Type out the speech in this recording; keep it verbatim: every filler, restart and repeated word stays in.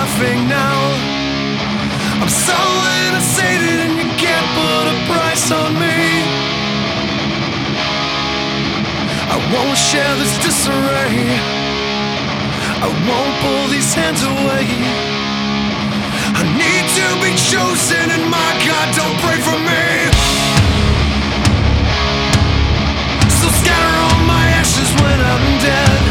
laughing now. I'm so innocent and you can't put a price on me. I won't share this disarray. I won't pull these hands away. I need to be chosen and my God, don't pray for me. So scatter all my ashes when I'm dead.